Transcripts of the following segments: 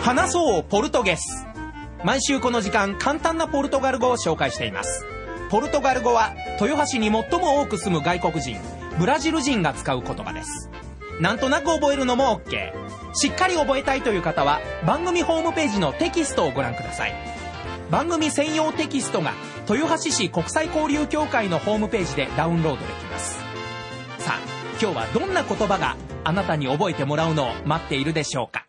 話そうポルトゲス。毎週この時間、簡単なポルトガル語を紹介しています。ポルトガル語は豊橋に最も多く住む外国人、ブラジル人が使う言葉です。なんとなく覚えるのも OK。 しっかり覚えたいという方は番組ホームページのテキストをご覧ください。番組専用テキストが豊橋市国際交流協会のホームページでダウンロードできます。さあ、今日はどんな言葉があなたに覚えてもらうのを待っているでしょうか。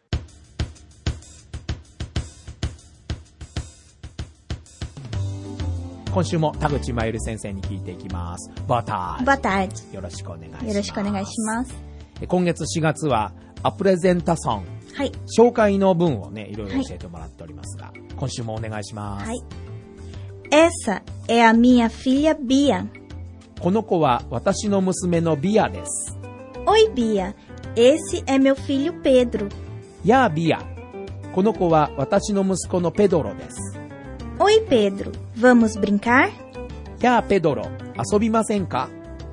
今週も田口真由里先生に聞いていきます。Boa tarde。よろしくお願いします。 よろしくお願いします。 今月4月はアプレゼンタソン、はい、紹介の文をね、いろいろ教えてもらっておりますが、はい、今週もお願いします。はい。 Essa é a minha filha Bia。 この子は私の娘のビアです。 Oi Bia, esse é meu filho Pedro。 やあビア、この子は私の息子のペドロです。 Oi Pedro, vamos brincar? やあペドロ、遊びませんか？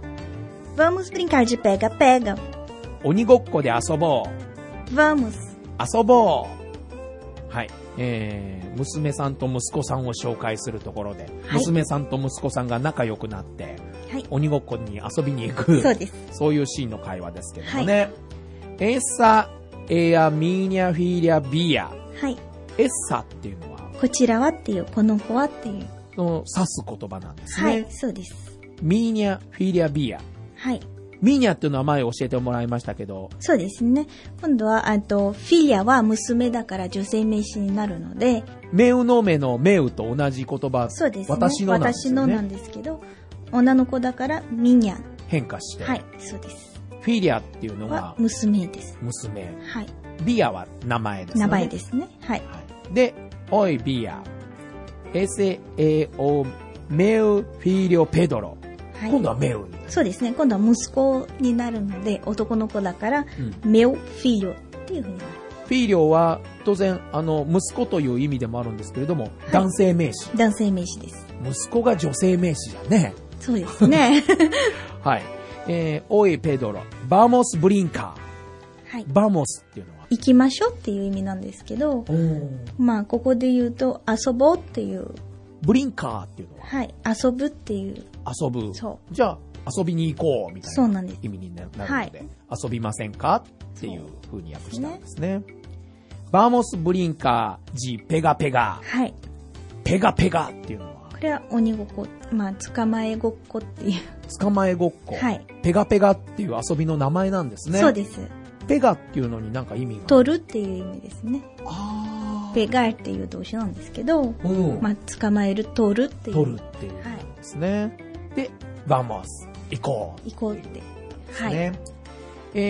Vamos brincar de pega-pega。 鬼ごっこで遊ぼう。 Vamos。 遊ぼう。はい。娘さんと息子さんを紹介するところで、はい、娘さんと息子さんが仲良くなって、はい、鬼ごっこに遊びに行く。 そうです。 そういうシーンの会話ですけどもね。はい、Essa é a minha filha Bia。はい。Essa っていうのはこちらはっていう、この子はっていうの指す言葉なんですね。 はい、そうです。 Minha filha Bia。はい。ミーニャっていうのは前教えてもらいましたけど。 そうですね。今度は、フィリアは娘だから女性名詞になるので。 メウのメのメウと同じ言葉。 そうですね。 私のなんですよね。 私のなんですけど、女の子だからミニャ。 変化して。 はい、そうです。 フィリアっていうのは娘です。 娘。 はい。 ビアは名前ですね。 名前ですね。はい。はい、 で、おいビア。Ese é o meu filho Pedro。はい、今度はメウ。 そうですね。今度は息子になるので、男の子だから、メオフィリョっていう風になる。 フィリョは当然息子という意味でもあるんですけれども、はい、男性名詞。 男性名詞です。 息子が女性名詞じゃね。 そうですね。 はい。おいペドロ、バモスブリンカー。はい。バモスっていうのは行きましょうっていう意味なんですけど、まあここで言うと遊ぼうっていう。 ブリンカーっていうのは、 はい、遊ぶっていう。 遊ぶ。 そう。 じゃあ遊びに行こうみたいな意味になるので、 はい、 遊びませんかっていう風に訳したんですね。バーモスブリンカージペガペガ。はい。ペガペガっていうのは、 これは鬼ごっこ、まあ捕まえごっこっていう。 捕まえごっこ。はい。ペガペガっていう遊びの名前なんですね。 そうです。 ペガっていうのになんか意味が。 取るっていう意味ですね。ペガーっていう動詞なんですけど、まあ捕まえる、取るっていう。 取るっていう意味ですね。はい、で、バーモス。行こう。 行こうって。 はい。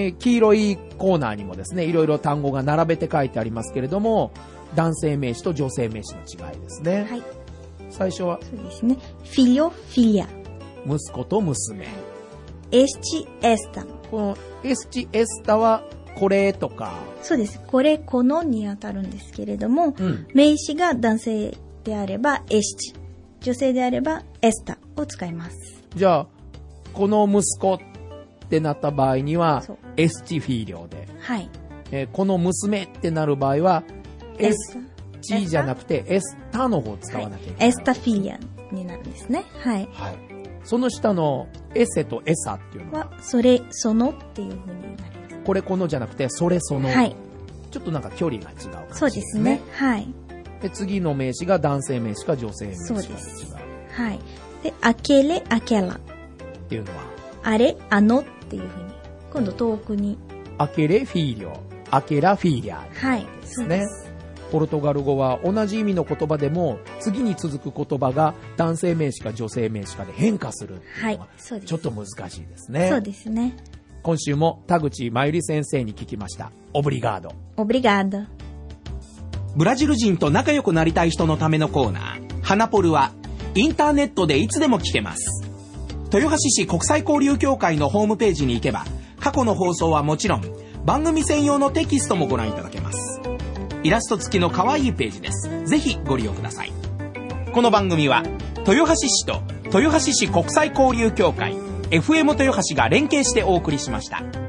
黄色いコーナーにもですね、いろいろ単語が並べて書いてありますけれども、男性名詞と女性名詞の違いですね。はい。最初はそうですね。filho, filha。 息子と娘。 este, esta。 この este, esta はこれとか。 そうです。これ、このに当たるんですけれども、名詞が男性であれば este、女性であれば esta を使います。 じゃあ、この息子ってなった場合には、エスチフィーリョで。はい。この娘ってなる場合は、エスチじゃなくて、エスタの方を使わなきゃいけない。 エスタフィリアになるんですね。はい。はい。 その下のエセとエサっていうのは、 それ、そのっていう風になります。 これ、このじゃなくて、それ、その。はい。ちょっとなんか距離が違う感じですね。 そうですね。はい。 で、次の名詞が男性名詞か女性名詞か違う。そうです。 はい。で、aquele, aquela。 っていうのはあれ、あのっていうふうに今度遠くにアケレフィーリョ、アケラフィーリャですね。はい、ポルトガル語は同じ意味の言葉でも次に続く言葉が男性名詞か女性名詞かで変化するっていうのはちょっと難しいですね。 そうですね。 今週も田口真由里先生に聞きました。オブリガード。 オブリガード。 ブラジル人と仲良くなりたい人のためのコーナー、ハナポルはインターネットでいつでも聞けます。豊橋市国際交流協会のホームページに行けば、過去の放送はもちろん番組専用のテキストもご覧いただけます。イラスト付きの可愛いページです。ぜひご利用ください。この番組は豊橋市と豊橋市国際交流協会 FM 豊橋が連携してお送りしました。